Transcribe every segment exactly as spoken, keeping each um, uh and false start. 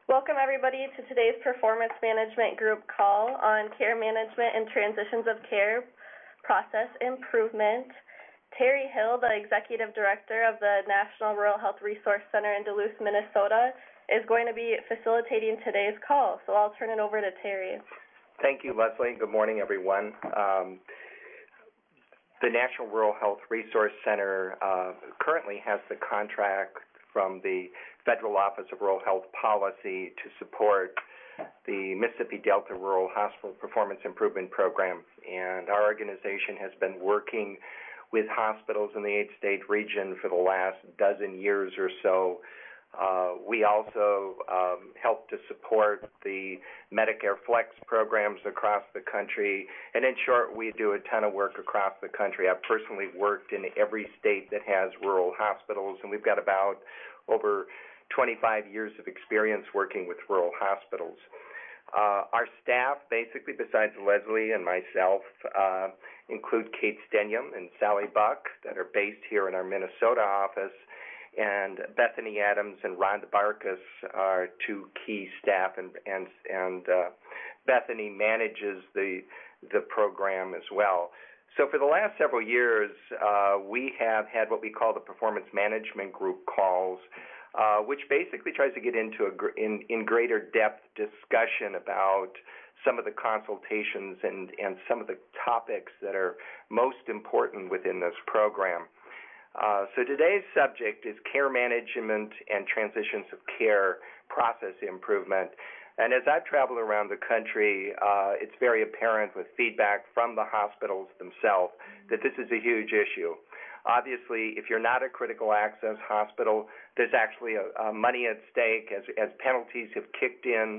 Welcome everybody to today's Performance Management Group call on care management and transitions of care process improvement. Terry Hill, the Executive Director of the National Rural Health Resource Center in Duluth, Minnesota, is going to be facilitating today's call. So I'll turn it over to Terry. Thank you, Leslie. Good morning, everyone. Um, the National Rural Health Resource Center uh, currently has the contract from the Federal Office of Rural Health Policy to support the Mississippi Delta Rural Hospital Performance Improvement Program. And our organization has been working with hospitals in the eight-state region for the last dozen years or so. Uh, we also um, help to support the Medicare Flex programs across the country. And in short, we do a ton of work across the country. I've personally worked in every state that has rural hospitals, and we've got about over twenty-five years of experience working with rural hospitals. Uh, our staff, basically, besides Leslie and myself, uh, include Kate Stenyum and Sally Buck that are based here in our Minnesota office, and Bethany Adams and Rhonda Barkas are two key staff, and and, and uh, Bethany manages the the program as well. So for the last several years, uh, we have had what we call the Performance Management Group calls, uh, which basically tries to get into a gr- in, in greater depth discussion about some of the consultations and, and some of the topics that are most important within this program. Uh, so today's subject is care management and transitions of care process improvement. And as I've traveled around the country, uh, it's very apparent with feedback from the hospitals themselves that this is a huge issue. Obviously, if you're not a critical access hospital, there's actually a, a money at stake as, as penalties have kicked in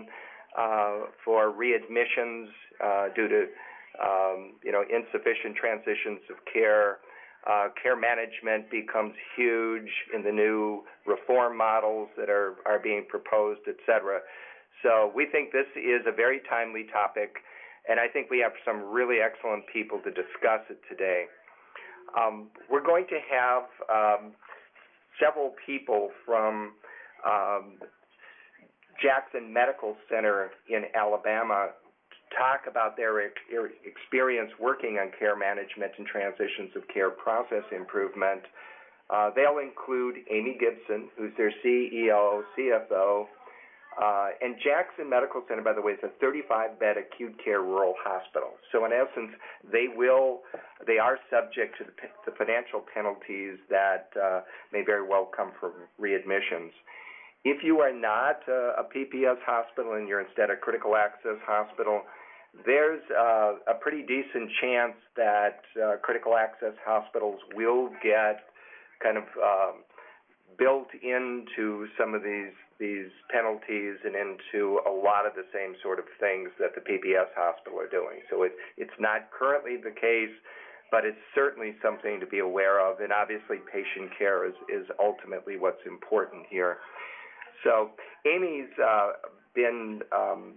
uh, for readmissions uh, due to um, you know, insufficient transitions of care. Uh, care management becomes huge in the new reform models that are, are being proposed, et cetera. So we think this is a very timely topic, and I think we have some really excellent people to discuss it today. Um, we're going to have um, several people from um, Jackson Medical Center in Alabama talk about their experience working on care management and transitions of care process improvement. Uh, they'll include Amy Gibson, who's their C E O, C F O, uh, and Jackson Medical Center, by the way, is a thirty-five bed acute care rural hospital. So in essence, they will, they are subject to the, the financial penalties that uh, may very well come from readmissions. If you are not uh, a P P S hospital and you're instead a critical access hospital, there's uh, a pretty decent chance that uh, critical access hospitals will get kind of um, built into some of these these penalties and into a lot of the same sort of things that the P P S hospital are doing. So it, it's not currently the case, but it's certainly something to be aware of, and obviously patient care is, is ultimately what's important here. So Amy's uh, been um,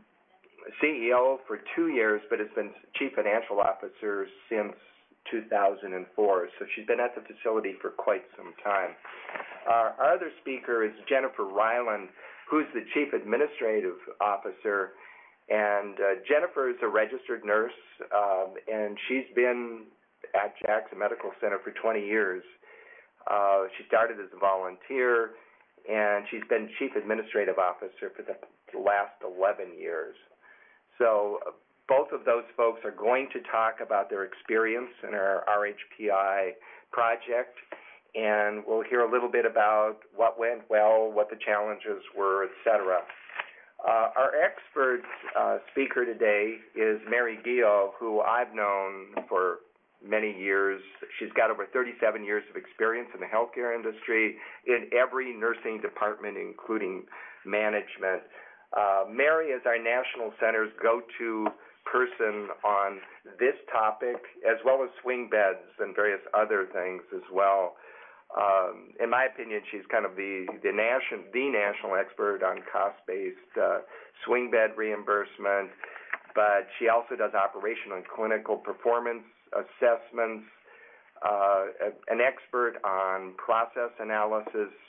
C E O for two years, but has been Chief Financial Officer since two thousand four. So she's been at the facility for quite some time. Uh, our other speaker is Jennifer Ryland, who's the Chief Administrative Officer. And uh, Jennifer is a registered nurse, um, and she's been at Jackson Medical Center for twenty years. Uh, she started as a volunteer, and she's been Chief Administrative Officer for the last eleven years. So uh, both of those folks are going to talk about their experience in our R H P I project, and we'll hear a little bit about what went well, what the challenges were, et cetera. Uh, our expert uh, speaker today is Mary Gio, who I've known for many years. She's got over thirty-seven years of experience in the healthcare industry in every nursing department, including management. Uh, Mary is our National Center's go-to person on this topic, as well as swing beds and various other things as well. Um, in my opinion, she's kind of the the national the national expert on cost-based uh, swing bed reimbursement, but she also does operational and clinical performance assessments, uh, an expert on process analysis,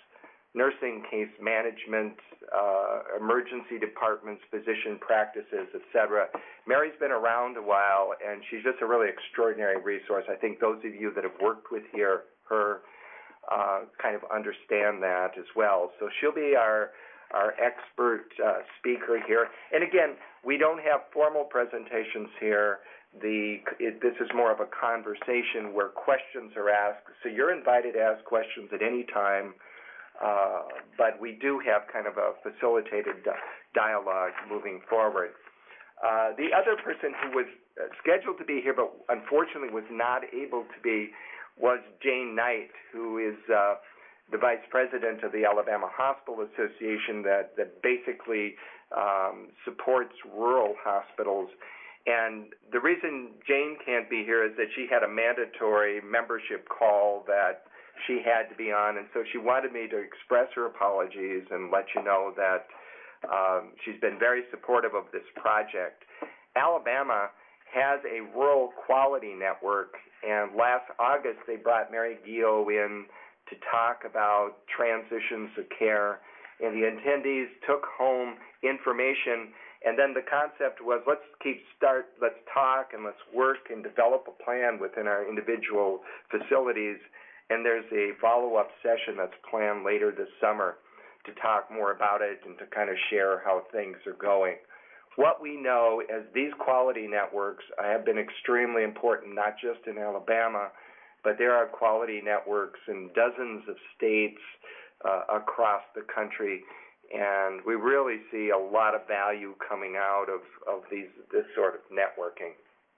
nursing case management, uh, emergency departments, physician practices, et cetera. Mary's been around a while, and she's just a really extraordinary resource. I think those of you that have worked with her, her uh, kind of understand that as well. So she'll be our our expert uh, speaker here. And again, we don't have formal presentations here. The it, this is more of a conversation where questions are asked. So you're invited to ask questions at any time. Uh, but we do have kind of a facilitated di- dialogue moving forward. Uh, the other person who was uh, scheduled to be here but unfortunately was not able to be was Jane Knight, who is uh, the vice president of the Alabama Hospital Association that, that basically um, supports rural hospitals. And the reason Jane can't be here is that she had a mandatory membership call that she had to be on, and so she wanted me to express her apologies and let you know that um, she's been very supportive of this project. Alabama has a rural quality network, and last August they brought Mary Gio in to talk about transitions of care, and the attendees took home information, and then the concept was let's keep start, let's talk and let's work and develop a plan within our individual facilities. And there's a follow-up session that's planned later this summer to talk more about it and to kind of share how things are going. What we know is these quality networks have been extremely important, not just in Alabama, but there are quality networks in dozens of states uh, across the country, and we really see a lot of value coming out of, of these this sort of networking.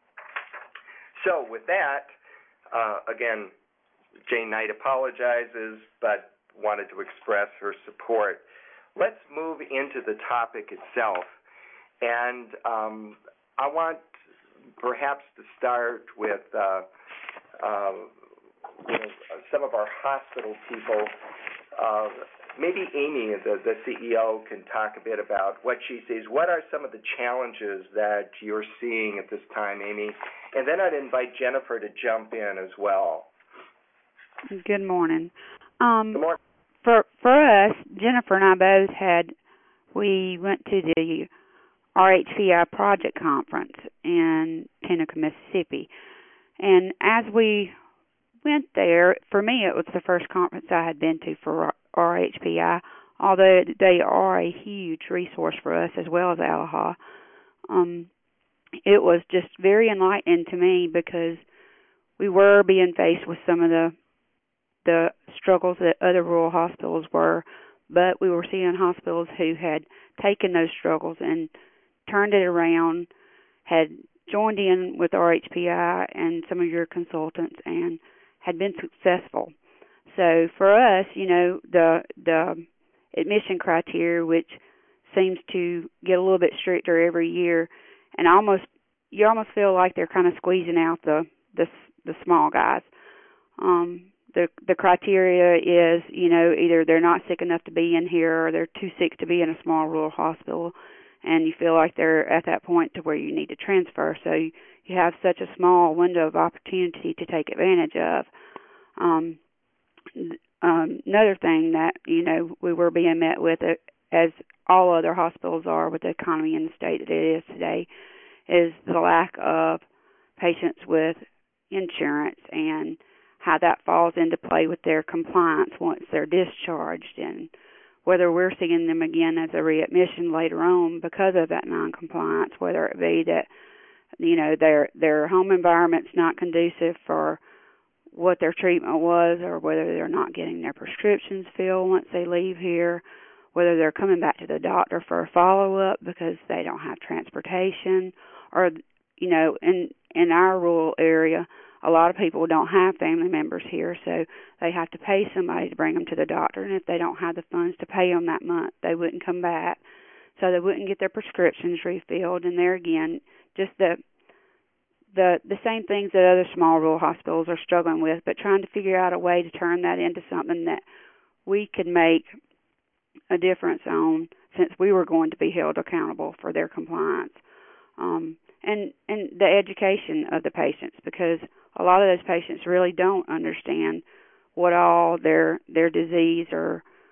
So with that, uh, again, Jane Knight apologizes, but wanted to express her support. Let's move into the topic itself. And um, I want perhaps to start with uh, uh, you know, some of our hospital people. Uh, maybe Amy, the, the C E O, can talk a bit about what she sees. What are some of the challenges that you're seeing at this time, Amy? And then I'd invite Jennifer to jump in as well. Good morning. Um, Good morning. For for us, Jennifer and I both had, we went to the R H P I Project Conference in Tunica, Mississippi. And as we went there, for me it was the first conference I had been to for R H P I, although they are a huge resource for us as well as ALAHA. Um, it was just very enlightening to me because we were being faced with some of the the struggles that other rural hospitals were, but we were seeing hospitals who had taken those struggles and turned it around, had joined in with R H P I and some of your consultants and had been successful. So for us, you know, the the admission criteria, which seems to get a little bit stricter every year, and almost you almost feel like they're kind of squeezing out the the, the small guys. Um, The the criteria is, you know, either they're not sick enough to be in here or they're too sick to be in a small rural hospital, and you feel like they're at that point to where you need to transfer. So you, you have such a small window of opportunity to take advantage of. Um, um, another thing that, you know, we were being met with, it, as all other hospitals are with the economy in the state that it is today, is the lack of patients with insurance and how that falls into play with their compliance once they're discharged, and whether we're seeing them again as a readmission later on because of that noncompliance, whether it be that, you know, their their home environment's not conducive for what their treatment was, or whether they're not getting their prescriptions filled once they leave here, whether they're coming back to the doctor for a follow-up because they don't have transportation, or, you know, in, in our rural area, a lot of people don't have family members here, so they have to pay somebody to bring them to the doctor, and if they don't have the funds to pay them that month, they wouldn't come back, so they wouldn't get their prescriptions refilled. And there again, just the the the same things that other small rural hospitals are struggling with, but trying to figure out a way to turn that into something that we could make a difference on, since we were going to be held accountable for their compliance. Um, and and the education of the patients, because a lot of those patients really don't understand what all their their disease or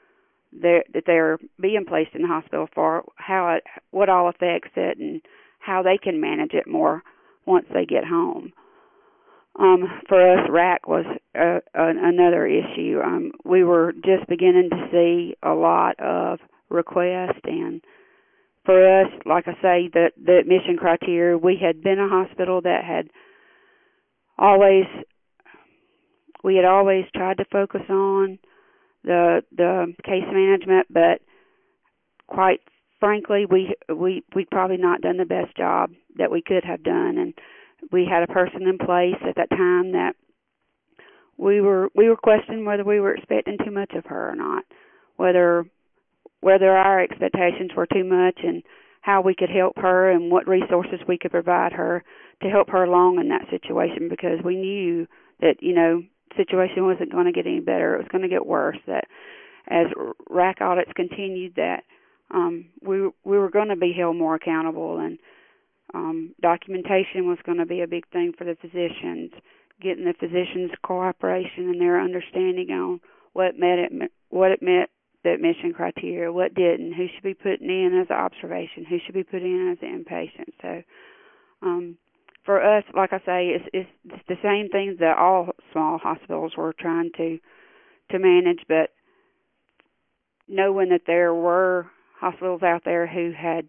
they're, that they're being placed in the hospital for, how it, what all affects it, and how they can manage it more once they get home. Um, for us, R A C was uh, an, another issue. Um, we were just beginning to see a lot of requests, and for us, like I say, the, the admission criteria, we had been a hospital that had always, we had always tried to focus on the the case management, but quite frankly, we we we'd probably not done the best job that we could have done, and we had a person in place at that time that we were we were questioning whether we were expecting too much of her or not, whether whether our expectations were too much, and how we could help her and what resources we could provide her to help her along in that situation, because we knew that, you know, the situation wasn't going to get any better. It was going to get worse, that as R A C audits continued, that um, we, we were going to be held more accountable, and um, documentation was going to be a big thing for the physicians, getting the physicians' cooperation and their understanding on what, met it, what it meant, the admission criteria, what didn't, who should be put in as an observation, who should be put in as an inpatient. So um, for us, like I say, it's, it's, it's the same things that all small hospitals were trying to to manage, but knowing that there were hospitals out there who had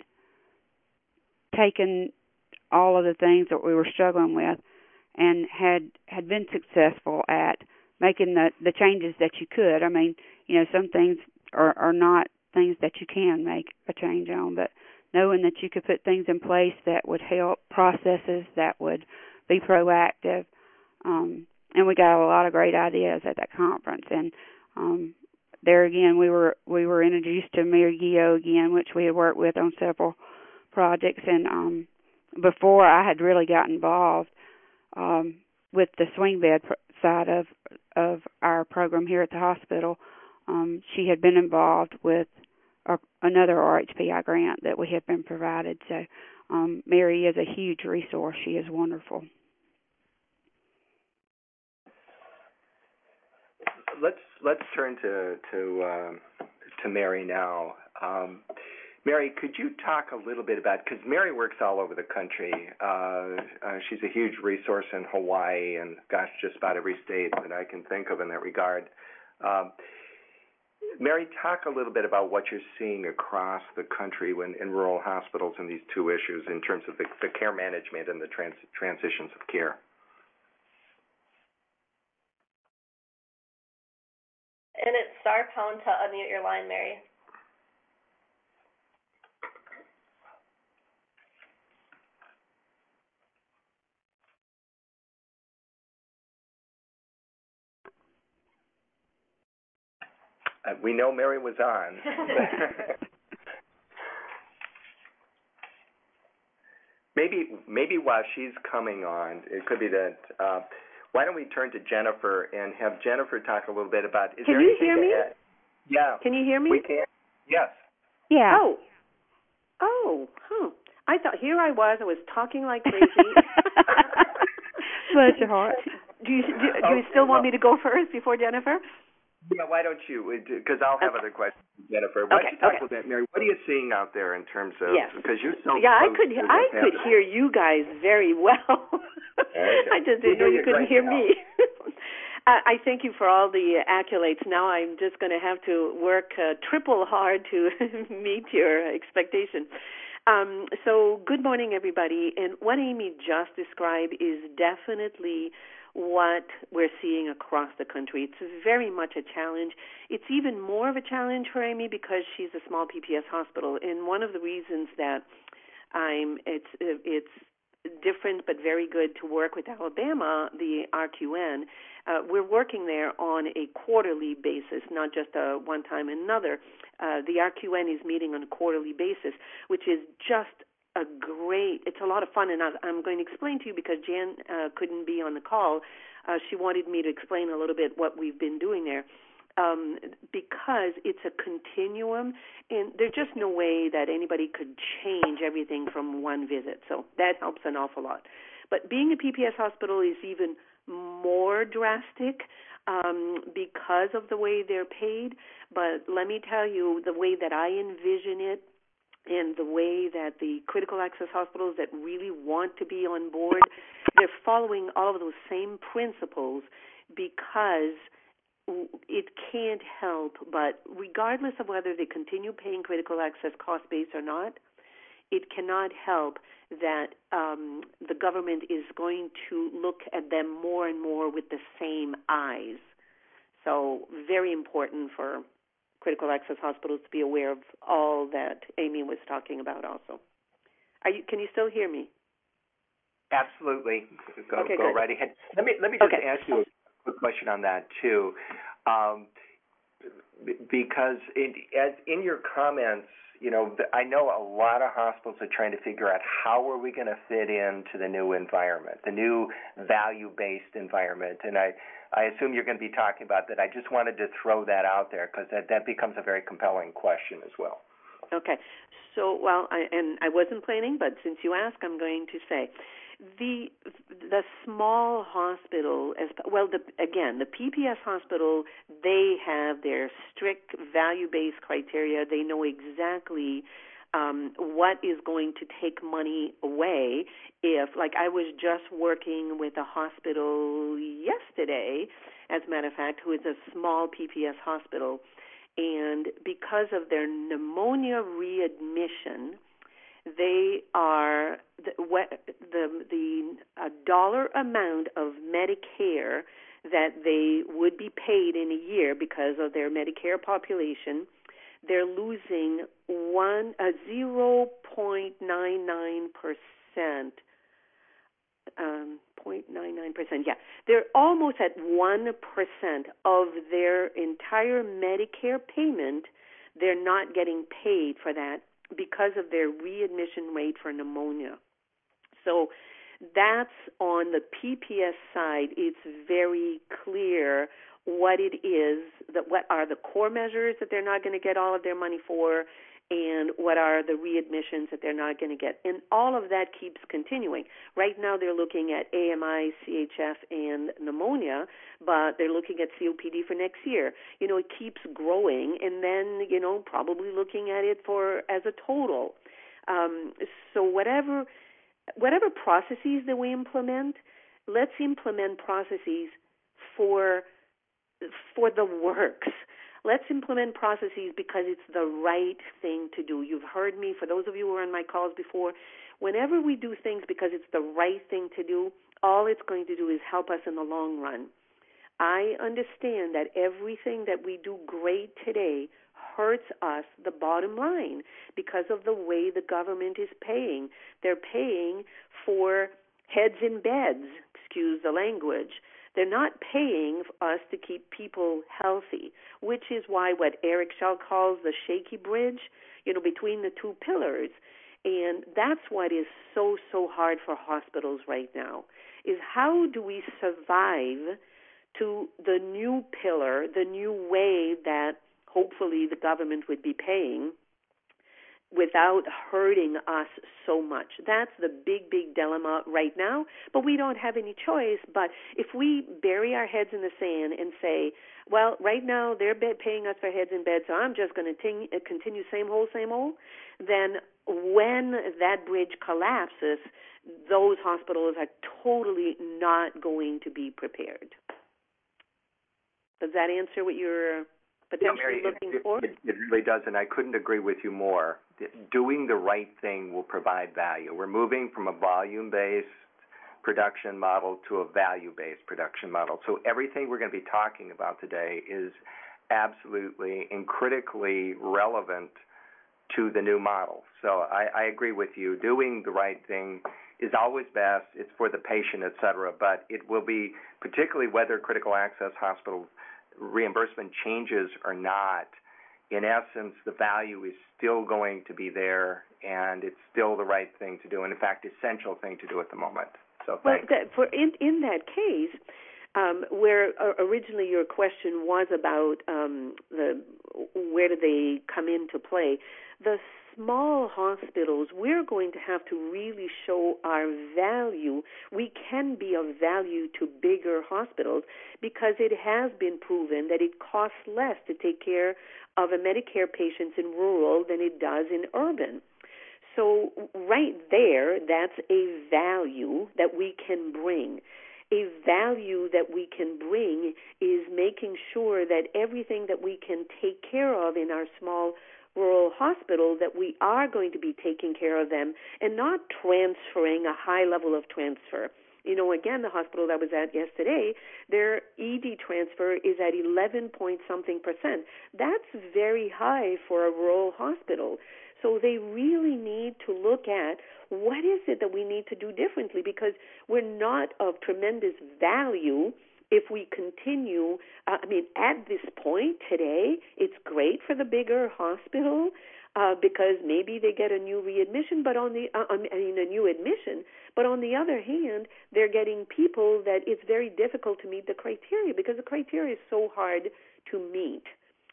taken all of the things that we were struggling with and had had been successful at making the, the changes that you could. I mean, you know, some things are, are not things that you can make a change on, but knowing that you could put things in place that would help, processes that would be proactive. Um, and we got a lot of great ideas at that conference. And um, there again, we were we were introduced to Mary Gio again, which we had worked with on several projects. And um, before I had really got involved um, with the swing bed side of of our program here at the hospital, um, she had been involved with a, another R H P I grant that we had been provided. So um, Mary is a huge resource. She is wonderful. Let's let's turn to to um, to Mary now. Um, Mary, could you talk a little bit about, because Mary works all over the country. Uh, uh, she's a huge resource in Hawaii and, gosh, just about every state that I can think of in that regard. Um, Mary, talk a little bit about what you're seeing across the country when in rural hospitals in these two issues in terms of the, the care management and the trans, transitions of care. And it's star pound to unmute your line, Mary. Uh, we know Mary was on. maybe maybe while she's coming on, it could be that, uh, why don't we turn to Jennifer and have Jennifer talk a little bit about, is can there you anything hear me? Add? Yeah. Can you hear me? We can. Yes. Yeah. Oh. Oh, huh. I thought, here I was, I was talking like crazy. Bless your heart. Do you, do, do okay, you still want well, me to go first before Jennifer? Yeah, why don't you, because I'll have okay. other questions, Jennifer. Why okay, don't you talk okay. a little bit, Mary, what are you seeing out there in terms of, yes. because you're so Yeah, I close could to I what's could happening. hear you guys very well. Okay. I just didn't We're know you couldn't right hear now. me. I thank you for all the accolades. Now I'm just going to have to work uh, triple hard to meet your expectation. Um, so good morning, everybody. And what Amy just described is definitely what we're seeing across the country. It's very much a challenge. It's even more of a challenge for Amy because she's a small P P S hospital. And one of the reasons that I'm it's it's different but very good to work with Alabama, the R Q N. Uh, we're working there on a quarterly basis, not just a one time and another. Uh, the R Q N is meeting on a quarterly basis, which is just a great, it's a lot of fun, and I'm going to explain to you because Jan uh, couldn't be on the call. Uh, she wanted me to explain a little bit what we've been doing there. Um, because it's a continuum, and there's just no way that anybody could change everything from one visit. So that helps an awful lot. But being a P P S hospital is even more drastic. um, because of the way they're paid. But let me tell you, the way that I envision it and the way that the critical access hospitals that really want to be on board, they're following all of those same principles because it can't help but, regardless of whether they continue paying critical access cost base or not, it cannot help that um, the government is going to look at them more and more with the same eyes. So very important for critical access hospitals to be aware of all that Amy was talking about also. Are you, can you still hear me? Absolutely. Go, okay, go good. right ahead. Let me, let me just okay. ask you a quick question on that, too. Um, because in, as in your comments, you know, I know a lot of hospitals are trying to figure out how are we going to fit into the new environment, the new value-based environment. And I, I assume you're going to be talking about that. I just wanted to throw that out there because that, that becomes a very compelling question as well. Okay. So, well, I, and I wasn't planning, but since you asked, I'm going to say, the the small hospital, as well, the, again, the P P S hospital, they have their strict value-based criteria. They know exactly um, what is going to take money away if, like I was just working with a hospital yesterday, as a matter of fact, who is a small P P S hospital, and because of their pneumonia readmission, they are the the, the uh, dollar amount of Medicare that they would be paid in a year because of their Medicare population. They're losing one a zero point nine nine percent. Um, point nine nine percent. Yeah, they're almost at one percent of their entire Medicare payment. They're not getting paid for that because of their readmission rate for pneumonia. So that's on the P P S side. It's very clear what it is, that what are the core measures that they're not going to get all of their money for, and what are the readmissions that they're not going to get. And all of that keeps continuing. Right now they're looking at A M I, C H F, and pneumonia, but they're looking at C O P D for next year. You know, it keeps growing, and then, you know, probably looking at it for as a total. Um, so whatever whatever processes that we implement, let's implement processes for for the works. Let's implement processes because it's the right thing to do. You've heard me, for those of you who were on my calls before, whenever we do things because it's the right thing to do, all it's going to do is help us in the long run. I understand that everything that we do great today hurts us, the bottom line, because of the way the government is paying. They're paying for heads in beds, excuse the language. They're not paying us to keep people healthy, which is why what Eric Shaw calls the shaky bridge, you know, between the two pillars. And that's what is so, so hard for hospitals right now, is how do we survive to the new pillar, the new way that hopefully the government would be paying without hurting us so much. That's the big, big dilemma right now, but we don't have any choice. But if we bury our heads in the sand and say, well, right now they're paying us for heads in bed, so I'm just going to continue same old, same old, then when that bridge collapses, those hospitals are totally not going to be prepared. Does that answer what you're potentially yeah, Mary, looking it, for? It, it really does, and I couldn't agree with you more. Doing the right thing will provide value. We're moving from a volume-based production model to a value-based production model. So everything we're going to be talking about today is absolutely and critically relevant to the new model. So I, I agree with you. Doing the right thing is always best. It's for the patient, et cetera, but it will be, particularly whether critical access hospital reimbursement changes or not, in essence, the value is still going to be there, and it's still the right thing to do, and in fact, essential thing to do at the moment. So well, thanks. that, for in in that case, Um, where uh, originally your question was about um, the where do they come into play, the small hospitals, we're going to have to really show our value. We can be of value to bigger hospitals because it has been proven that it costs less to take care of a Medicare patient in rural than it does in urban. So right there, that's a value that we can bring. A value that we can bring is making sure that everything that we can take care of in our small rural hospital, that we are going to be taking care of them and not transferring a high level of transfer. You know, again, the hospital that I was at yesterday, their E D transfer is at eleven point something percent. That's very high for a rural hospital. So they really need to look at what is it that we need to do differently, because we're not of tremendous value if we continue. uh, I mean, at this point today, it's great for the bigger hospital uh, because maybe they get a new readmission, but on the, uh, I mean, a new admission. But on the other hand, they're getting people that it's very difficult to meet the criteria because the criteria is so hard to meet.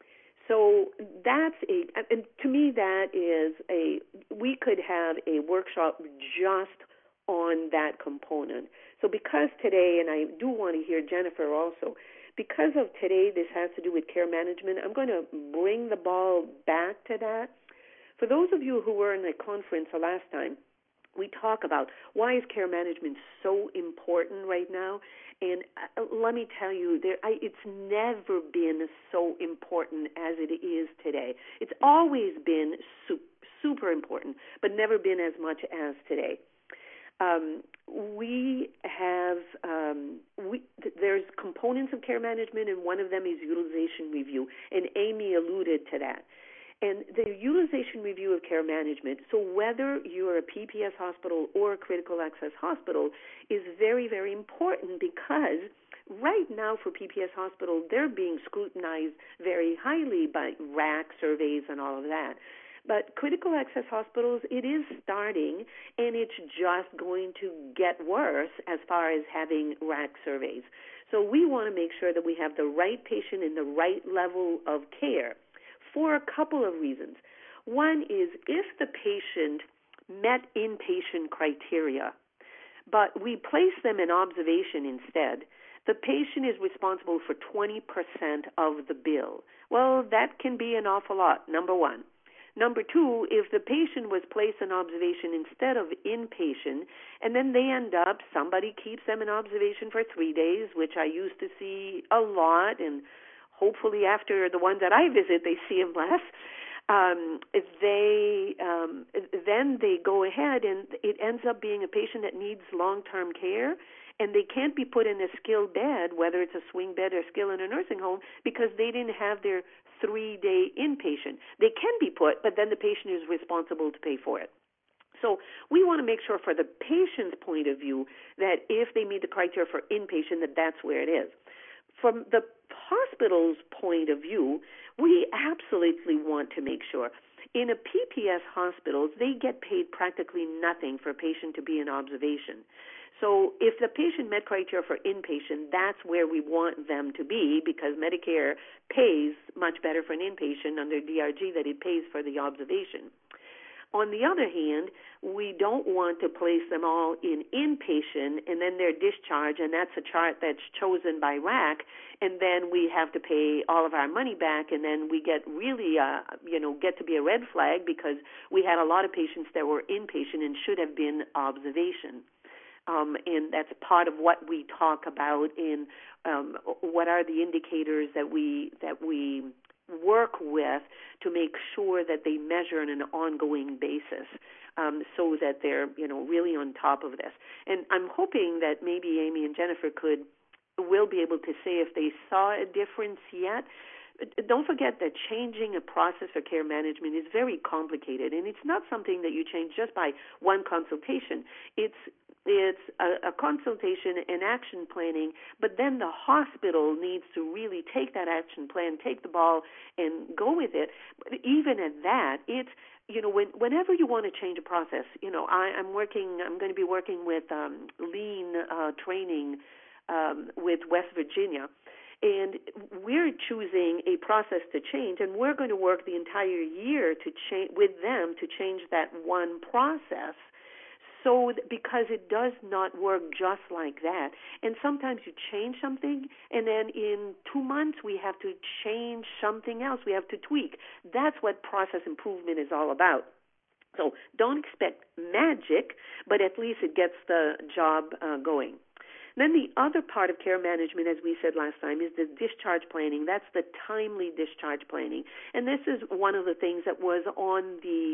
So that's a, and to me, that is a, we could have a workshop just on that component. So because today, and I do want to hear Jennifer also, because of today this has to do with care management, I'm going to bring the ball back to that. For those of you who were in the conference the last time, we talk about why is care management so important right now. And uh, let me tell you, there, I, it's never been so important as it is today. It's always been su- super important, but never been as much as today. Um, we have, um, we, th- there's components of care management, and one of them is utilization review, and Amy alluded to that. And the utilization review of care management, so whether you're a P P S hospital or a critical access hospital, is very, very important because right now for P P S hospitals, they're being scrutinized very highly by R A C surveys and all of that. But critical access hospitals, it is starting, and it's just going to get worse as far as having R A C surveys. So we want to make sure that we have the right patient in the right level of care, for a couple of reasons. One is if the patient met inpatient criteria, but we place them in observation instead, the patient is responsible for twenty percent of the bill. Well, that can be an awful lot, number one. Number two, if the patient was placed in observation instead of inpatient, and then they end up, somebody keeps them in observation for three days, which I used to see a lot, and hopefully after the ones that I visit, they see them less. Um, they um, then they go ahead, and it ends up being a patient that needs long-term care, and they can't be put in a skilled bed, whether it's a swing bed or skill in a nursing home, because they didn't have their three-day inpatient. They can be put, but then the patient is responsible to pay for it. So we want to make sure, for the patient's point of view, that if they meet the criteria for inpatient, that that's where it is. From the hospital's point of view, we absolutely want to make sure. In a P P S hospitals, they get paid practically nothing for a patient to be in observation. So if the patient met criteria for inpatient, that's where we want them to be, because Medicare pays much better for an inpatient under D R G than it pays for the observation. On the other hand, we don't want to place them all in inpatient and then they're discharged, and that's a chart that's chosen by R A C, and then we have to pay all of our money back, and then we get really, uh, you know, get to be a red flag because we had a lot of patients that were inpatient and should have been observation. Um, and that's part of what we talk about in um, what are the indicators that we that we work with to make sure that they measure on an ongoing basis, um, so that they're, you know, really on top of this. And I'm hoping that maybe Amy and Jennifer could will be able to say if they saw a difference yet. Don't forget that changing a process for care management is very complicated, and it's not something that you change just by one consultation. It's It's a, a consultation and action planning, but then the hospital needs to really take that action plan, take the ball, and go with it. But even at that, it's, you know, when, whenever you want to change a process, you know, I, I'm working, I'm going to be working with um, lean uh, training um, with West Virginia. And we're choosing a process to change, and we're going to work the entire year to change with them to change that one process. So, because it does not work just like that. And sometimes you change something, and then in two months we have to change something else. We have to tweak. That's what process improvement is all about. So don't expect magic, but at least it gets the job uh, going. Then the other part of care management, as we said last time, is the discharge planning. That's the timely discharge planning. And this is one of the things that was on the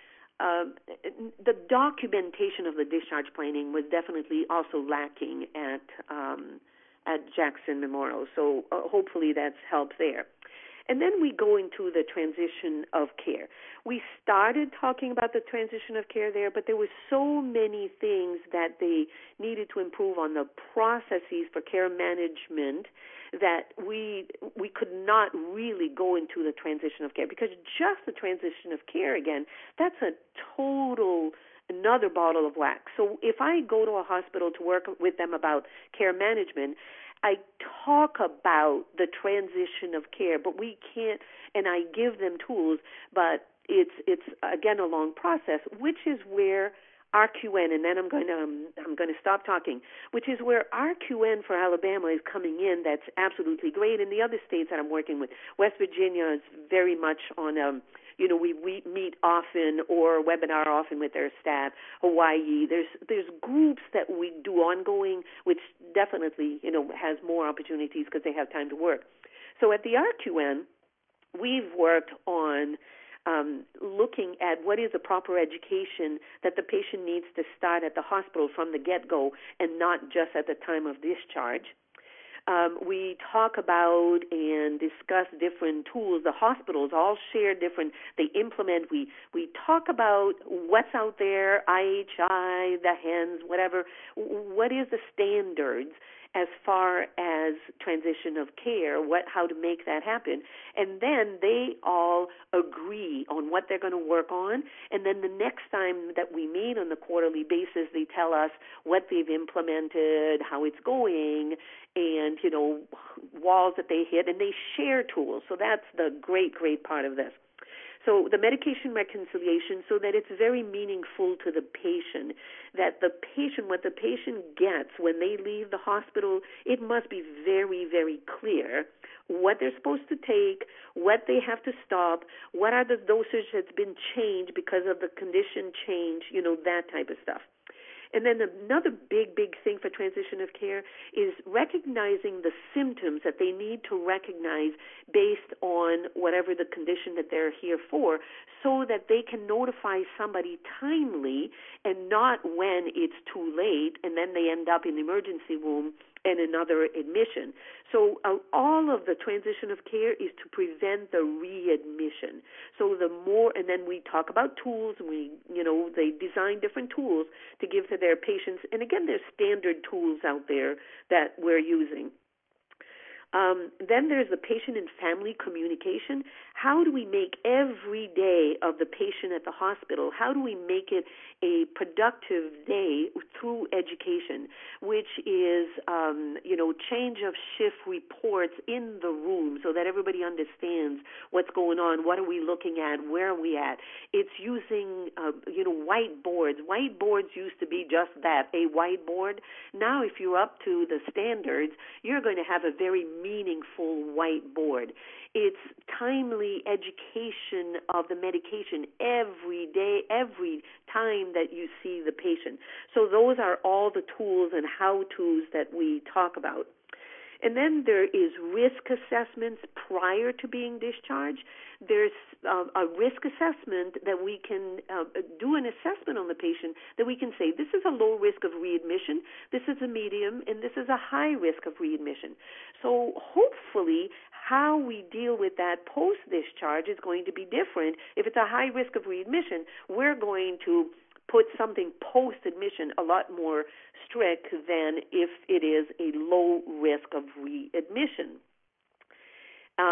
uh, the documentation of the discharge planning was definitely also lacking at um, at Jackson Memorial. So uh, hopefully that's helped there. And then we go into the transition of care. We started talking about the transition of care there, but there were so many things that they needed to improve on the processes for care management that we we could not really go into the transition of care, because just the transition of care, again, that's a total another bottle of wax. So if I go to a hospital to work with them about care management, I talk about the transition of care, but we can't, and I give them tools, but it's it's again a long process, which is where R Q N, and then I'm going to um, I'm going to stop talking, which is where R Q N for Alabama is coming in. That's absolutely great, and the other states that I'm working with, West Virginia is very much on um, you know, we, we meet often or webinar often with their staff. Hawaii, there's there's groups that we do ongoing, which definitely, you know, has more opportunities because they have time to work. So at the R Q N, we've worked on um, looking at what is a proper education that the patient needs to start at the hospital from the get-go and not just at the time of discharge. Um, we talk about and discuss different tools. The hospitals all share different, they implement. We, we talk about what's out there, I H I, the H E N S, whatever. What is the standards as far as transition of care, what, how to make that happen. And then they all agree on what they're going to work on. And then the next time that we meet on the quarterly basis, they tell us what they've implemented, how it's going, and, you know, walls that they hit, and they share tools. So that's the great, great part of this. So the medication reconciliation, so that it's very meaningful to the patient, that the patient, what the patient gets when they leave the hospital, it must be very, very clear what they're supposed to take, what they have to stop, what are the dosage that's been changed because of the condition change, you know, that type of stuff. And then another big, big thing for transition of care is recognizing the symptoms that they need to recognize based on whatever the condition that they're here for, so that they can notify somebody timely and not when it's too late and then they end up in the emergency room and another admission. So uh, all of the transition of care is to prevent the readmission. So the more, and then we talk about tools, and we, you know, they design different tools to give to their patients. And again, there's standard tools out there that we're using. Um, then there's the patient and family communication. How do we make every day of the patient at the hospital, how do we make it a productive day through education, which is, um, you know, change of shift reports in the room so that everybody understands what's going on, what are we looking at, where are we at. It's using, uh, you know, whiteboards. Whiteboards used to be just that, a whiteboard. Now if you're up to the standards, you're going to have a very meaningful whiteboard. It's timely education of the medication every day, every time that you see the patient. So those are all the tools and how-tos that we talk about. And then there is risk assessments prior to being discharged. There's uh, a risk assessment that we can uh, do an assessment on the patient that we can say, this is a low risk of readmission, this is a medium, and this is a high risk of readmission. So hopefully how we deal with that post-discharge is going to be different. If it's a high risk of readmission, we're going to put something post-admission a lot more strict than if it is a low risk of readmission. Um,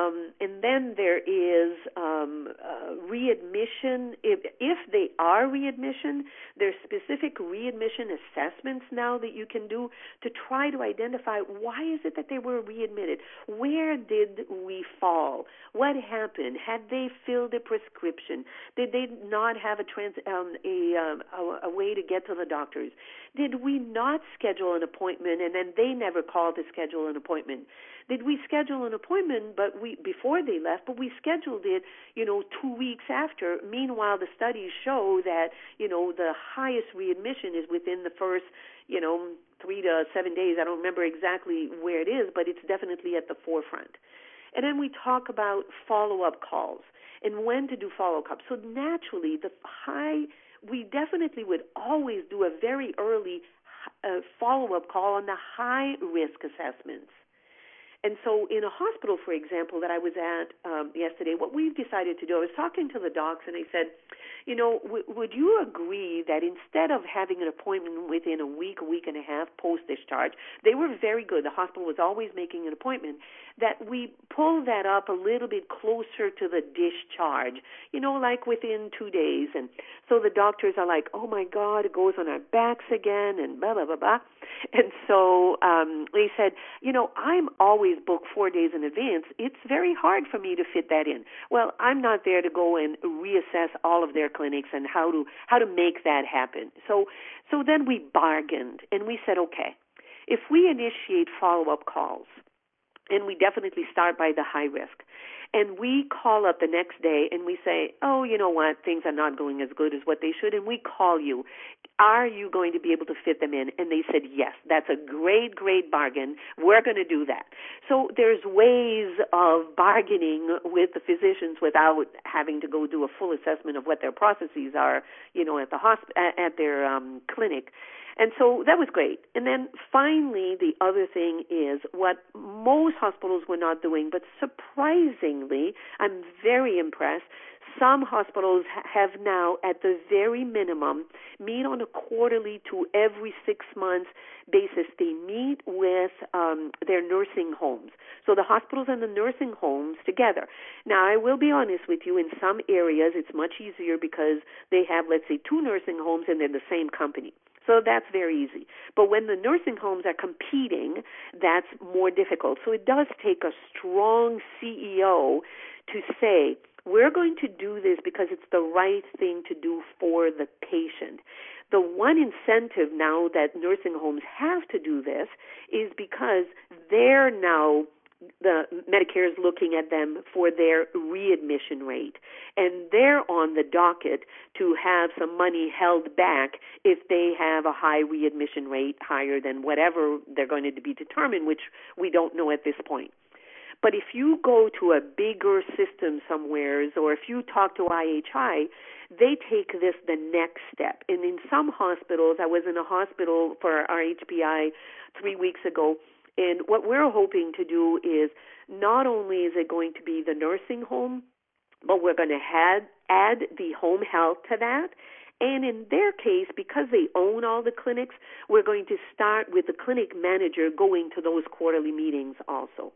Um, and then there is um, uh, readmission. If, if they are readmission, there's specific readmission assessments now that you can do to try to identify why is it that they were readmitted? Where did we fall? What happened? Had they filled a prescription? Did they not have a, trans, um, a, um, a, a way to get to the doctors? Did we not schedule an appointment and then they never called to schedule an appointment? Did we schedule an appointment but we before they left, but we scheduled it, you know, two weeks after? Meanwhile, the studies show that, you know, the highest readmission is within the first, you know, three to seven days. I don't remember exactly where it is, but it's definitely at the forefront. And then we talk about follow-up calls and when to do follow-up. So naturally, the high, we definitely would always do a very early uh, follow-up call on the high-risk assessments. And so in a hospital, for example, that I was at um, yesterday, what we've decided to do, I was talking to the docs and I said, you know, w- would you agree that instead of having an appointment within a week, a week and a half post-discharge, they were very good, the hospital was always making an appointment, that we pull that up a little bit closer to the discharge, you know, like within two days. And so the doctors are like, oh my God, it goes on our backs again and blah, blah, blah, blah. And so um, they said, you know, I'm always booked four days in advance. It's very hard for me to fit that in. Well, I'm not there to go and reassess all of their clinics and how to how to make that happen. So so then we bargained and we said, okay, if we initiate follow-up calls, and we definitely start by the high risk, and we call up the next day and we say, oh, you know what, things are not going as good as what they should, and we call you. Are you going to be able to fit them in? And they said, yes, that's a great, great bargain. We're going to do that. So there's ways of bargaining with the physicians without having to go do a full assessment of what their processes are, you know, at the hosp- at their um, clinic. And so that was great. And then finally, the other thing is what most hospitals were not doing, but surprisingly, I'm very impressed, some hospitals have now, at the very minimum, meet on a quarterly to every six months basis. They meet with um, their nursing homes. So the hospitals and the nursing homes together. Now, I will be honest with you, in some areas it's much easier because they have, let's say, two nursing homes and they're the same company. So that's very easy. But when the nursing homes are competing, that's more difficult. So it does take a strong C E O to say, we're going to do this because it's the right thing to do for the patient. The one incentive now that nursing homes have to do this is because they're now, the Medicare is looking at them for their readmission rate, and they're on the docket to have some money held back if they have a high readmission rate, higher than whatever they're going to be determined, which we don't know at this point. But if you go to a bigger system somewheres, or if you talk to I H I, they take this the next step. And in some hospitals, I was in a hospital for our H P I three weeks ago, and what we're hoping to do is not only is it going to be the nursing home, but we're going to add, add the home health to that. And in their case, because they own all the clinics, we're going to start with the clinic manager going to those quarterly meetings also.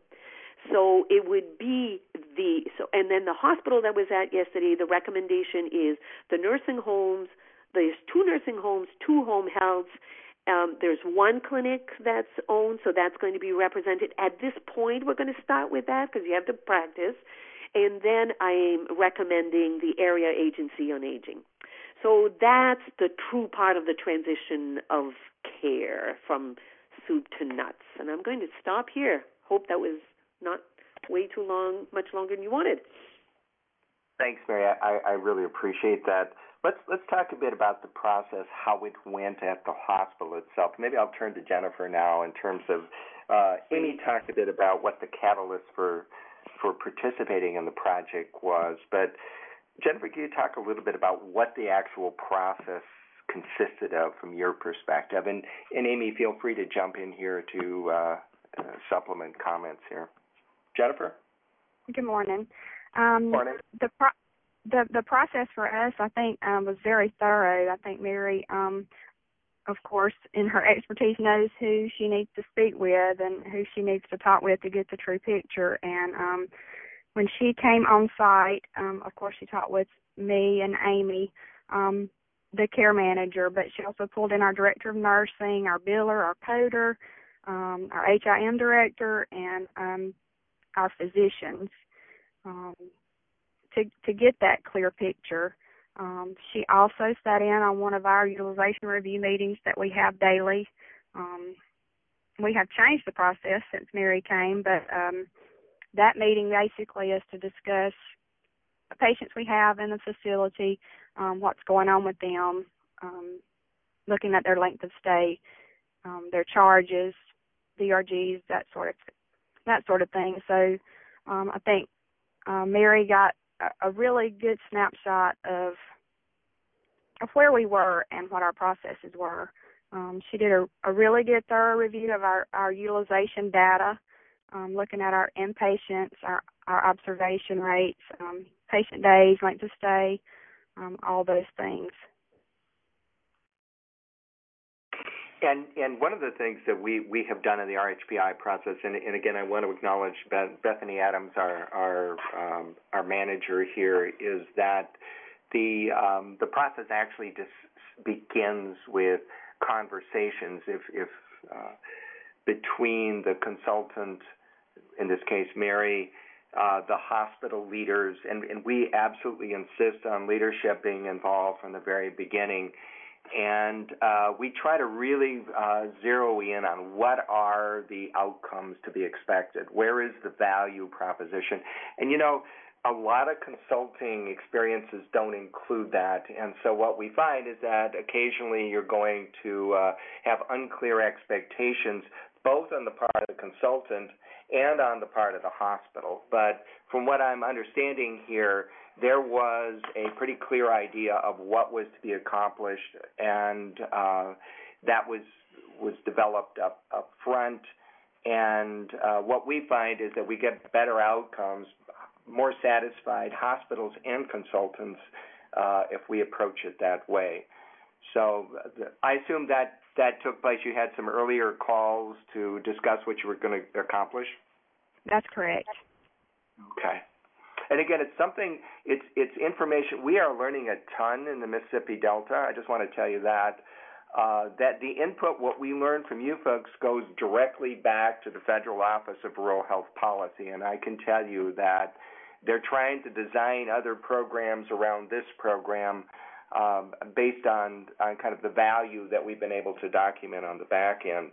So it would be the, so, and then the hospital that was at yesterday, the recommendation is the nursing homes, there's two nursing homes, two home healths. Um, there's one clinic that's owned, so that's going to be represented. At this point, we're going to start with that because you have to practice. And then I'm recommending the area agency on aging. So that's the true part of the transition of care from soup to nuts. And I'm going to stop here. Hope that was not way too long, much longer than you wanted. Thanks, Mary. I, I really appreciate that. Let's let's talk a bit about the process, how it went at the hospital itself. Maybe I'll turn to Jennifer now in terms of, uh, Amy talked a bit about what the catalyst for for participating in the project was, but Jennifer, can you talk a little bit about what the actual process consisted of from your perspective? And, and Amy, feel free to jump in here to uh, uh, supplement comments here. Jennifer? Good morning. Um, morning. The, pro- the the process for us, I think, um, was very thorough. I think Mary, um, of course, in her expertise, knows who she needs to speak with and who she needs to talk with to get the true picture. And um, when she came on site, um, of course, she talked with me and Amy, um, the care manager, but she also pulled in our director of nursing, our biller, our coder, um, our H I M director, and um, our physicians um, to to get that clear picture. Um, she also sat in on one of our utilization review meetings that we have daily. Um, we have changed the process since Mary came, but um, that meeting basically is to discuss the patients we have in the facility, um, what's going on with them, um, looking at their length of stay, um, their charges, D R Gs, that sort of that sort of thing. So um, I think uh, Mary got a, a really good snapshot of of where we were and what our processes were. Um, she did a, a really good thorough review of our, our utilization data, um, looking at our inpatients, our, our observation rates, um, patient days, length of stay, um, all those things. And and one of the things that we, we have done in the R H P I process, and, and again, I want to acknowledge Beth, Bethany Adams, our our um, our manager here, is that the um, the process actually just begins with conversations, if if uh, between the consultant, in this case Mary, uh, the hospital leaders, and, and we absolutely insist on leadership being involved from the very beginning. And uh, we try to really uh, zero in on what are the outcomes to be expected. Where is the value proposition? And, you know, a lot of consulting experiences don't include that. And so what we find is that occasionally you're going to uh, have unclear expectations, both on the part of the consultant and on the part of the hospital. But from what I'm understanding here, there was a pretty clear idea of what was to be accomplished, and uh, that was was developed up, up front. And uh, what we find is that we get better outcomes, more satisfied hospitals and consultants uh, if we approach it that way. So I assume that that took place. You had some earlier calls to discuss what you were going to accomplish? That's correct. Okay. And again, it's something, it's it's information. We are learning a ton in the Mississippi Delta. I just want to tell you that. Uh, that the input, what we learn from you folks, goes directly back to the Federal Office of Rural Health Policy. And I can tell you that they're trying to design other programs around this program um, based on, on kind of the value that we've been able to document on the back end.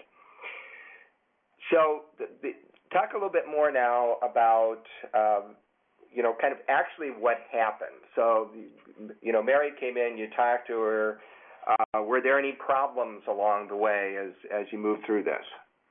So the, the, talk a little bit more now about um, you know, kind of actually what happened. So, you know, Mary came in, you talked to her. Uh, were there any problems along the way as, as you moved through this?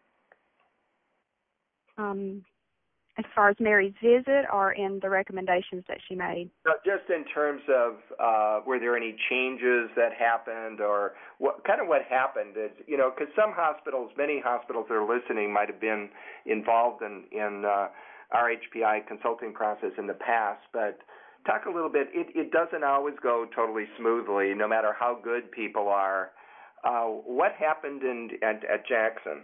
Um, as far as Mary's visit or in the recommendations that she made? No, just in terms of uh, were there any changes that happened, or what kind of what happened? Is, you know, because some hospitals, many hospitals that are listening might have been involved in, in uh, R H P I consulting process in the past, but talk a little bit. It, it doesn't always go totally smoothly, no matter how good people are. Uh, what happened in, at, at Jackson?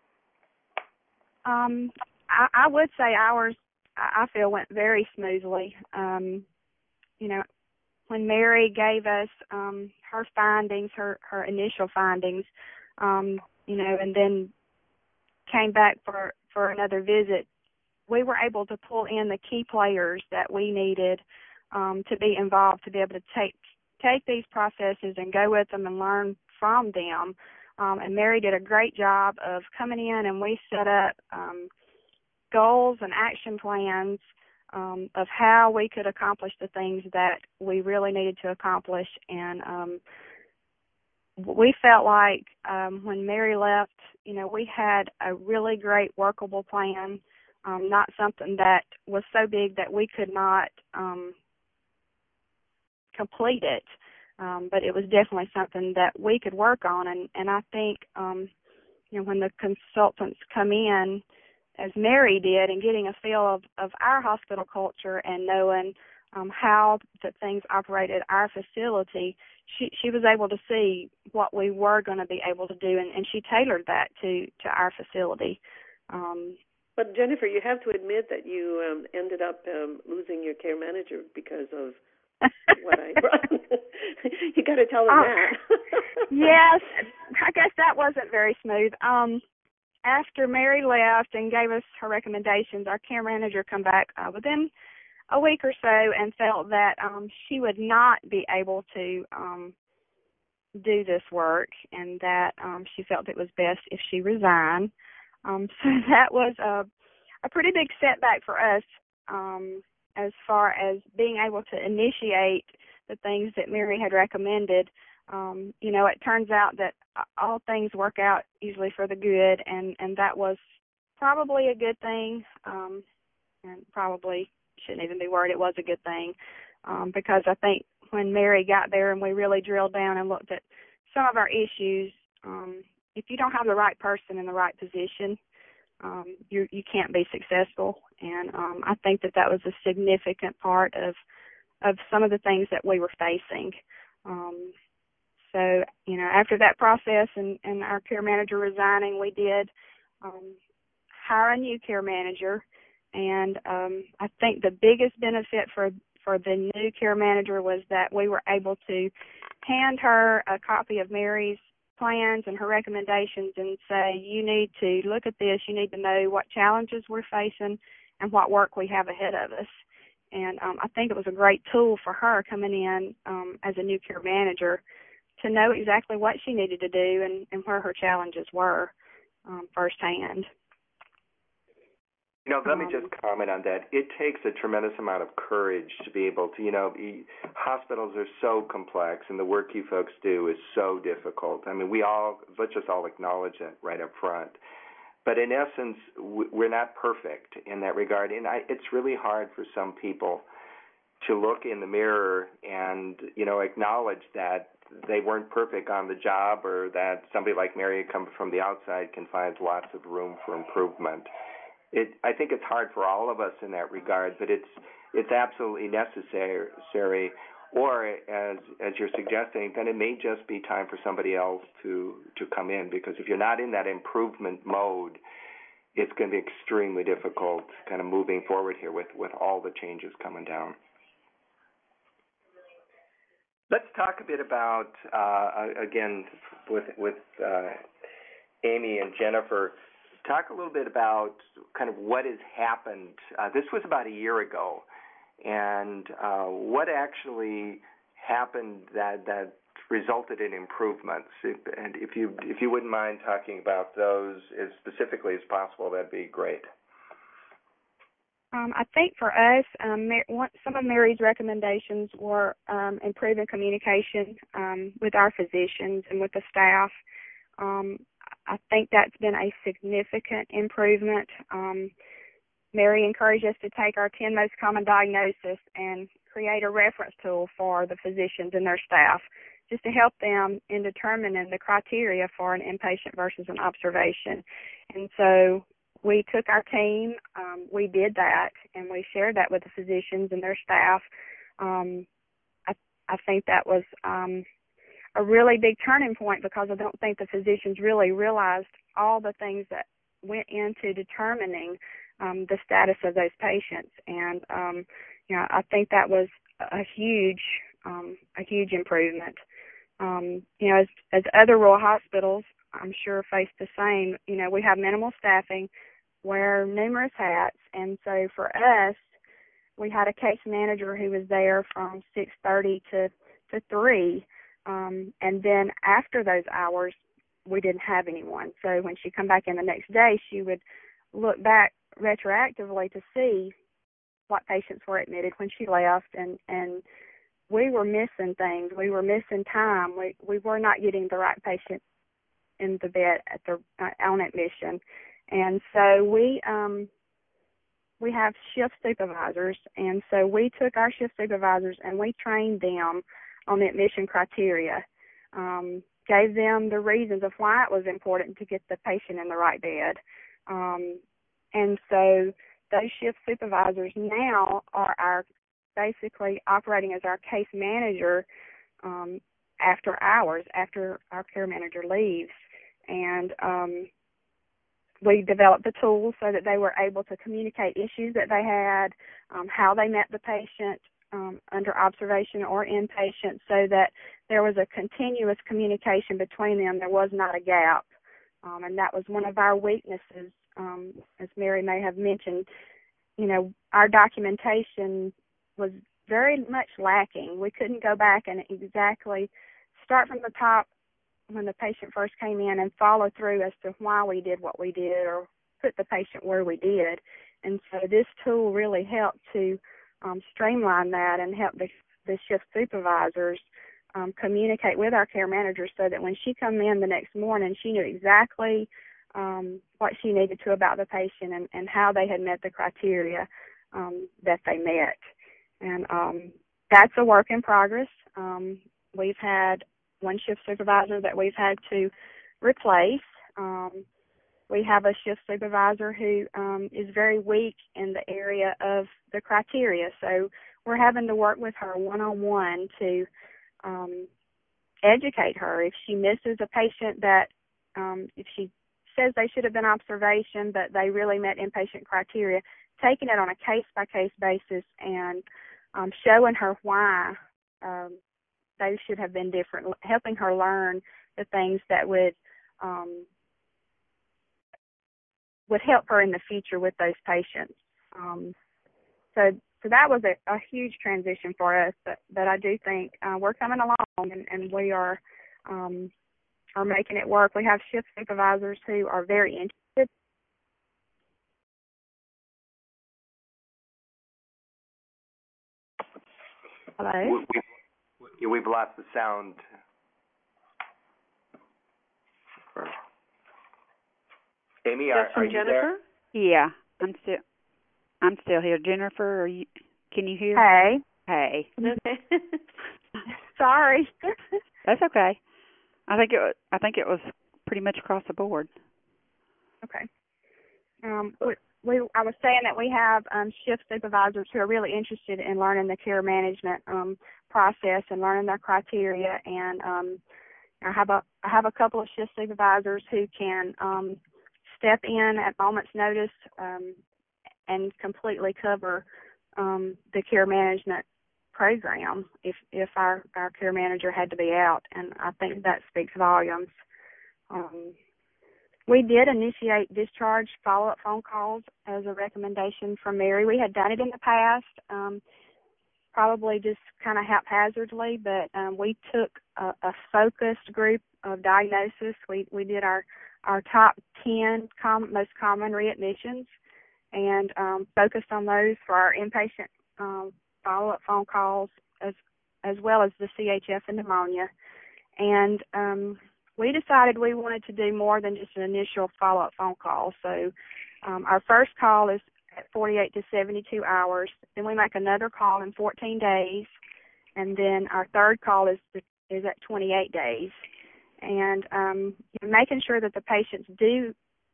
Um, I, I would say ours, I feel, went very smoothly. Um, you know, when Mary gave us um, her findings, her, her initial findings, um, you know, and then came back for, for another visit, we were able to pull in the key players that we needed um, to be involved, to be able to take take these processes and go with them and learn from them. Um, and Mary did a great job of coming in, and we set up um, goals and action plans um, of how we could accomplish the things that we really needed to accomplish. And um, we felt like um, when Mary left, you know, we had a really great workable plan. Um, not something that was so big that we could not um, complete it, um, but it was definitely something that we could work on. And, and I think, um, you know, when the consultants come in, as Mary did, and getting a feel of, of our hospital culture and knowing um, how the things operated at our facility, she, she was able to see what we were going to be able to do, and, and she tailored that to, to our facility. Um, But Jennifer, you have to admit that you um, ended up um, losing your care manager because of what I brought. You got to tell them uh, that. Yes, I guess that wasn't very smooth. Um, after Mary left and gave us her recommendations, our care manager come back uh, within a week or so and felt that um, she would not be able to um, do this work, and that um, she felt it was best if she resigned. Um, so that was a, a pretty big setback for us um, as far as being able to initiate the things that Mary had recommended. Um, you know, it turns out that all things work out usually for the good, and, and that was probably a good thing, um, and probably shouldn't even be worried it was a good thing, um, because I think when Mary got there and we really drilled down and looked at some of our issues, um, if you don't have the right person in the right position, um, you you can't be successful. And um, I think that that was a significant part of of some of the things that we were facing. Um, so, you know, after that process and, and our care manager resigning, we did um, hire a new care manager. And um, I think the biggest benefit for for the new care manager was that we were able to hand her a copy of Mary's plans and her recommendations and say, you need to look at this, you need to know what challenges we're facing and what work we have ahead of us. And um, I think it was a great tool for her coming in um, as a new care manager to know exactly what she needed to do and, and where her challenges were um, firsthand. You know, let me just comment on that. It takes a tremendous amount of courage to be able to, you know, be, hospitals are so complex and the work you folks do is so difficult. I mean, we all, let's just all acknowledge that right up front. But in essence, we're not perfect in that regard. And I, it's really hard for some people to look in the mirror and, you know, acknowledge that they weren't perfect on the job or that somebody like Mary coming from the outside can find lots of room for improvement. It, I think it's hard for all of us in that regard, but it's it's absolutely necessary. Or as as you're suggesting, then it may just be time for somebody else to, to come in, because if you're not in that improvement mode, it's going to be extremely difficult kind of moving forward here with, with all the changes coming down. Let's talk a bit about, uh, again, with, with uh, Amy and Jennifer, talk a little bit about kind of what has happened. Uh, this was about a year ago, and uh, what actually happened that that resulted in improvements. If, and if you if you wouldn't mind talking about those as specifically as possible, that'd be great. Um, I think for us, um, Mar- some of Mary's recommendations were um, improving communication um, with our physicians and with the staff. Um, I think that's been a significant improvement. Um, Mary encouraged us to take our ten most common diagnoses and create a reference tool for the physicians and their staff, just to help them in determining the criteria for an inpatient versus an observation. And so we took our team, um, we did that, and we shared that with the physicians and their staff. Um, I, I think that was um, a really big turning point, because I don't think the physicians really realized all the things that went into determining um, the status of those patients. And, um, you know, I think that was a huge, um, a huge improvement. Um, you know, as, as other rural hospitals, I'm sure, face the same. You know, we have minimal staffing, wear numerous hats, and so for us, we had a case manager who was there from six thirty to, to three, um, and then after those hours, we didn't have anyone. So when she come back in the next day, she would look back retroactively to see what patients were admitted when she left, and, and we were missing things. We were missing time. We we were not getting the right patient in the bed at the uh, on admission, and so we um we have shift supervisors, and so we took our shift supervisors and we trained them on the admission criteria, um, gave them the reasons of why it was important to get the patient in the right bed, um, and so those shift supervisors now are our basically operating as our case manager um, after hours, after our care manager leaves. And um, we developed the tools so that they were able to communicate issues that they had, um, how they met the patient um, under observation or inpatient, so that there was a continuous communication between them. There was not a gap, um, and that was one of our weaknesses, um, as Mary may have mentioned. You know, our documentation was very much lacking. We couldn't go back and exactly start from the top when the patient first came in and follow through as to why we did what we did or put the patient where we did. And so this tool really helped to um, streamline that and help the, the shift supervisors um, communicate with our care managers so that when she come in the next morning, she knew exactly um, what she needed to about the patient and, and how they had met the criteria um, that they met. And um, that's a work in progress. Um, we've had one shift supervisor that we've had to replace. Um, we have a shift supervisor who um, is very weak in the area of the criteria, so we're having to work with her one-on-one to um, educate her. If she misses a patient that, um, if she says they should have been observation but they really met inpatient criteria, taking it on a case-by-case basis and um, showing her why um, they should have been different, helping her learn the things that would um, would help her in the future with those patients. Um, so, so that was a, a huge transition for us, but, but I do think uh, we're coming along and, and we are um, are making it work. We have shift supervisors who are very interested. Hello? We, we, we've lost the sound. Amy, are, are you Jennifer? there? Yeah, I'm still I'm still here. Jennifer, are you? Can you hear? Hey. Hey. Okay. Sorry. That's okay. I think it. I think it was pretty much across the board. Okay. Um, we, we, I was saying that we have um, shift supervisors who are really interested in learning the care management um, process and learning their criteria. And um, I have a I have a couple of shift supervisors who can um, step in at moment's notice um, and completely cover um, the care management program if if our, our care manager had to be out. And I think that speaks volumes. Um, We did initiate discharge follow-up phone calls as a recommendation from Mary. We had done it in the past, um, probably just kind of haphazardly, but um, we took a, a focused group of diagnosis. We we did our, our top ten com- most common readmissions and um, focused on those for our inpatient um, follow-up phone calls as as well as the C H F and pneumonia. And um, we decided we wanted to do more than just an initial follow-up phone call. So um, our first call is at forty-eight to seventy-two hours. Then we make another call in fourteen days. And then our third call is is at twenty-eight days. And um, making sure that the patients do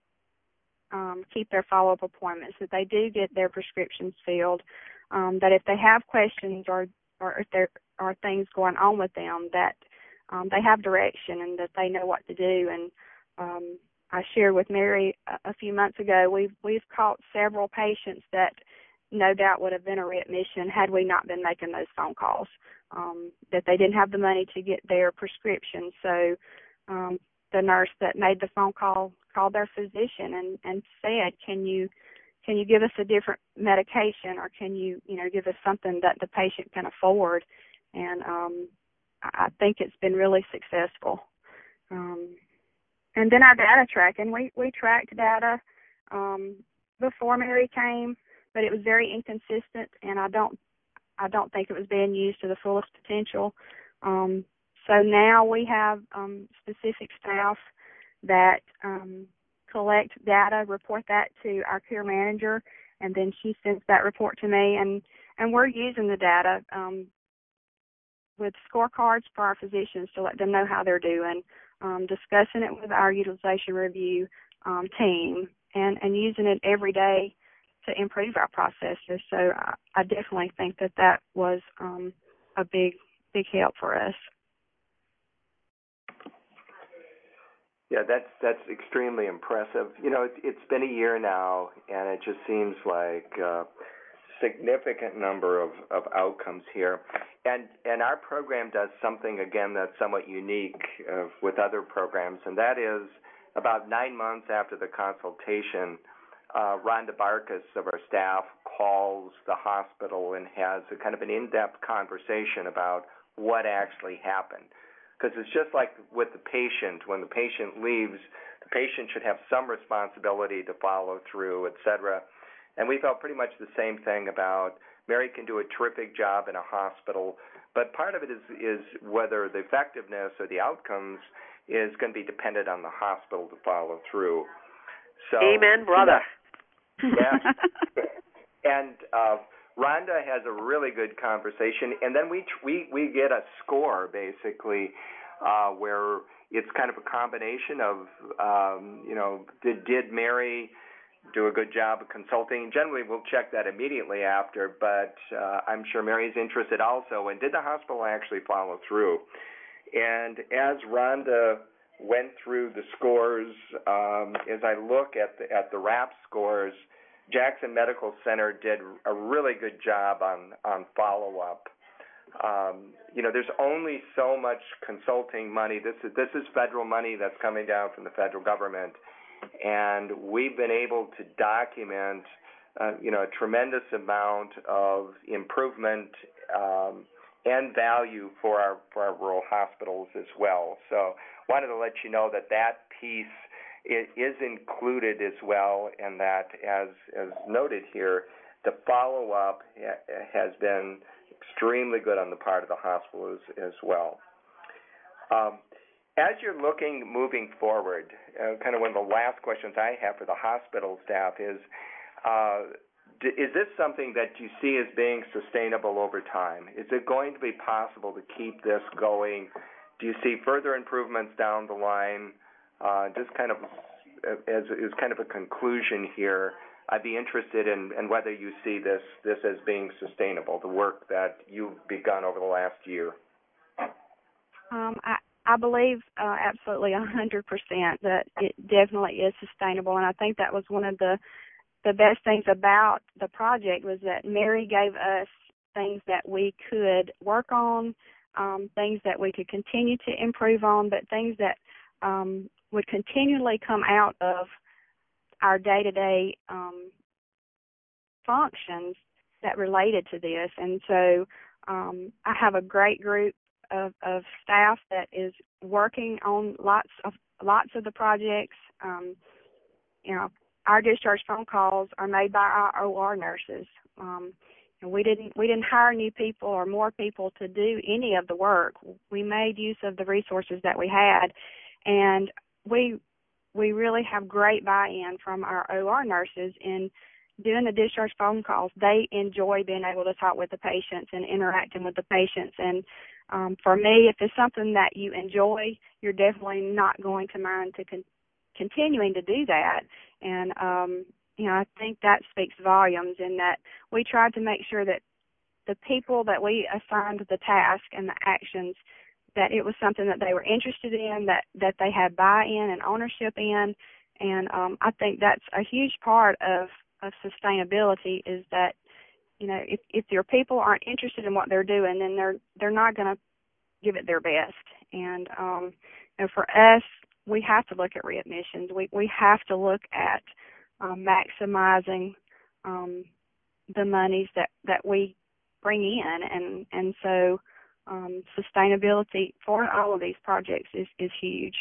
um, keep their follow-up appointments, that they do get their prescriptions filled, um, that if they have questions or, or if there are things going on with them, that Um, they have direction and that they know what to do. And um, I shared with Mary a, a few months ago, we've, we've caught several patients that no doubt would have been a readmission had we not been making those phone calls, um, that they didn't have the money to get their prescription. So um, the nurse that made the phone call called their physician and, and said, can you can you give us a different medication, or can you, you know, give us something that the patient can afford? And um I think it's been really successful. Um, and then our data tracking, we, we tracked data um, before Mary came, but it was very inconsistent, and I don't I don't think it was being used to the fullest potential. Um, so now we have um, specific staff that um, collect data, report that to our care manager, and then she sends that report to me, and, and we're using the data um, with scorecards for our physicians to let them know how they're doing, um, discussing it with our utilization review um, team, and, and using it every day to improve our processes. So I, I definitely think that that was um, a big, big help for us. Yeah, that's that's extremely impressive. You know, it, it's been a year now, and it just seems like a significant number of, of outcomes here. And and our program does something, again, that's somewhat unique uh, with other programs, and that is about nine months after the consultation, uh, Rhonda Barkas of our staff calls the hospital and has a kind of an in-depth conversation about what actually happened. Because it's just like with the patient. When the patient leaves, the patient should have some responsibility to follow through, et cetera. And we felt pretty much the same thing about Mary can do a terrific job in a hospital, but part of it is, is whether the effectiveness or the outcomes is going to be dependent on the hospital to follow through. So, amen, brother. Yeah. And uh, Rhonda has a really good conversation, and then we we we get a score basically uh, where it's kind of a combination of um, you know did did Mary do a good job of consulting? Generally, we'll check that immediately after, but uh, I'm sure Mary's interested also. And did the hospital actually follow through? And as Rhonda went through the scores, um, as I look at the, at the R A P scores, Jackson Medical Center did a really good job on, on follow-up. Um, you know, there's only so much consulting money. This is, this is federal money that's coming down from the federal government, and we've been able to document, uh, you know, a tremendous amount of improvement um, and value for our for our rural hospitals as well. So, wanted to let you know that that piece It is included as well, and that, as as noted here, the follow-up has been extremely good on the part of the hospital as, as well. Um, as you're looking moving forward, uh, kind of one of the last questions I have for the hospital staff is, uh, d- is this something that you see as being sustainable over time? Is it going to be possible to keep this going? Do you see further improvements down the line? Uh, just kind of as, as kind of a conclusion here, I'd be interested in, in whether you see this, this as being sustainable, the work that you've begun over the last year. Um, I, I believe uh, absolutely one hundred percent that it definitely is sustainable, and I think that was one of the, the best things about the project was that Mary gave us things that we could work on, um, things that we could continue to improve on, but things that um, would continually come out of our day-to-day um, functions that related to this. And so um, I have a great group of, of staff that is working on lots of lots of the projects. Um, you know, our discharge phone calls are made by our O R nurses. Um, and we didn't we didn't hire new people or more people to do any of the work. We made use of the resources that we had, and we we really have great buy-in from our O R nurses in doing the discharge phone calls. They enjoy being able to talk with the patients and interacting with the patients. And um, for me, if it's something that you enjoy, you're definitely not going to mind to con- continuing to do that. And, um, you know, I think that speaks volumes in that we tried to make sure that the people that we assigned the task and the actions, that it was something that they were interested in, that, that they had buy-in and ownership in. And um, I think that's a huge part of, of sustainability is that, you know, if, if your people aren't interested in what they're doing, then they're they're not going to give it their best. And um, you know, for us, we have to look at readmissions. We we have to look at um, maximizing um, the monies that, that we bring in, and and so um, sustainability for all of these projects is, is huge.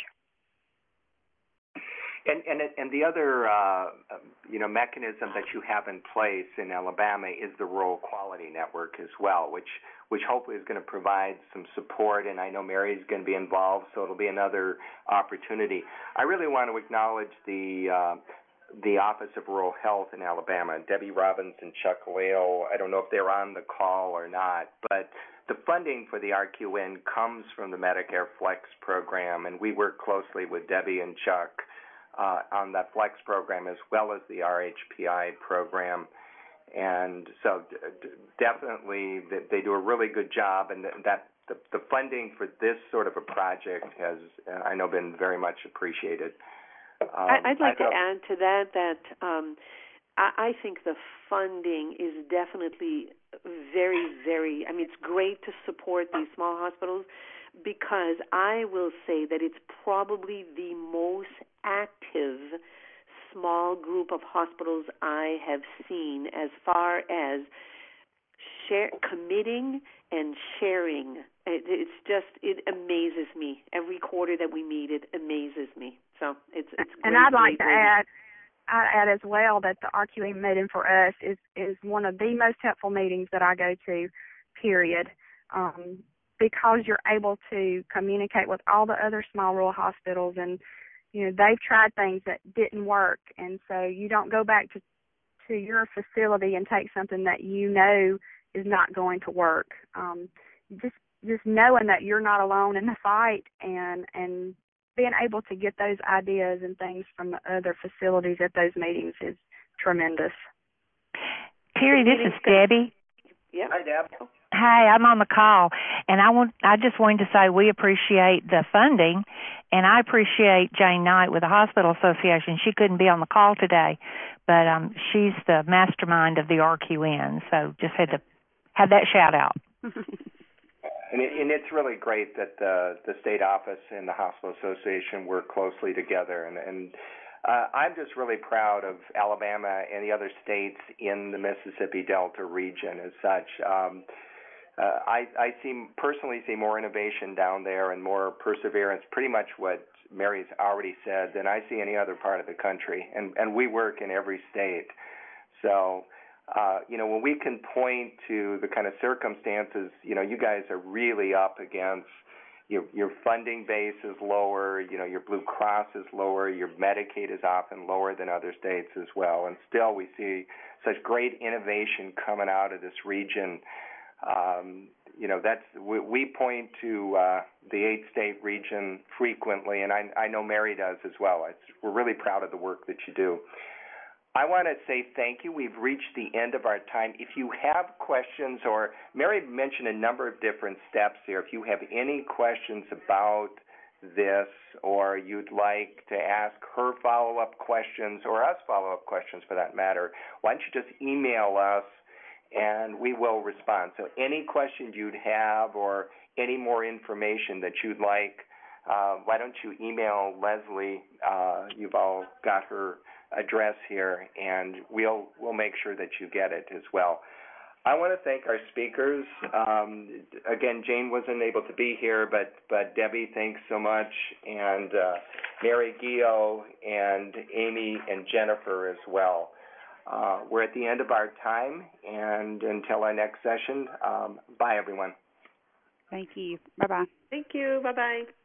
And and and the other uh, you know mechanism that you have in place in Alabama is the Rural Quality Network as well, which which hopefully is going to provide some support. And I know Mary's going to be involved, so it'll be another opportunity. I really want to acknowledge the uh, the Office of Rural Health in Alabama, Debbie Robbins and Chuck Lale. I don't know if they're on the call or not, but the funding for the R Q N comes from the Medicare Flex program, and we work closely with Debbie and Chuck Uh, on that Flex program as well as the R H P I program. And so d- d- definitely th- they do a really good job, and th- that the, the funding for this sort of a project has, uh, I know, been very much appreciated. Um, I, I'd like I to add to that that um, I, I think the funding is definitely very, very, I mean, it's great to support these small hospitals, because I will say that it's probably the most active small group of hospitals I have seen as far as share, committing and sharing. It, it's just, it amazes me. Every quarter that we meet, it amazes me. So it's it's great. And I'd like great, to great. add, I'd add as well that the R Q E meeting for us is, is one of the most helpful meetings that I go to, period, um, because you're able to communicate with all the other small rural hospitals, and you know they've tried things that didn't work, and so you don't go back to to your facility and take something that you know is not going to work. Um, just just knowing that you're not alone in the fight, and and being able to get those ideas and things from the other facilities at those meetings is tremendous. Terry, this is Debbie. Yep. Hi, Deb. Hi, I'm on the call, and I want I just wanted to say we appreciate the funding, and I appreciate Jane Knight with the Hospital Association. She couldn't be on the call today, but um, she's the mastermind of the R Q N, so just had to have that shout out. And, it, and it's really great that the, the state office and the Hospital Association work closely together. And, and uh, I'm just really proud of Alabama and the other states in the Mississippi Delta region as such. Um, uh, I, I see, personally see more innovation down there and more perseverance, pretty much what Mary's already said, than I see any other part of the country. And, and we work in every state. So... Uh, you know, when we can point to the kind of circumstances, you know, you guys are really up against, your, your funding base is lower, you know, your Blue Cross is lower, your Medicaid is often lower than other states as well. And still we see such great innovation coming out of this region. Um, you know, that's, we, we point to uh, the eight-state region frequently, and I, I know Mary does as well. It's, we're really proud of the work that you do. I want to say thank you. We've reached the end of our time. If you have questions, or Mary mentioned a number of different steps here, if you have any questions about this, or you'd like to ask her follow-up questions, or us follow-up questions for that matter, why don't you just email us and we will respond. So any questions you'd have or any more information that you'd like, uh, why don't you email Leslie? Uh, you've all got her address here, and we'll we'll make sure that you get it as well. I want to thank our speakers. Um, again, Jane wasn't able to be here, but but Debbie, thanks so much, and uh, Mary Gio, and Amy, and Jennifer as well. Uh, we're at the end of our time, and until our next session, um, bye everyone. Thank you. Bye bye. Thank you. Bye bye.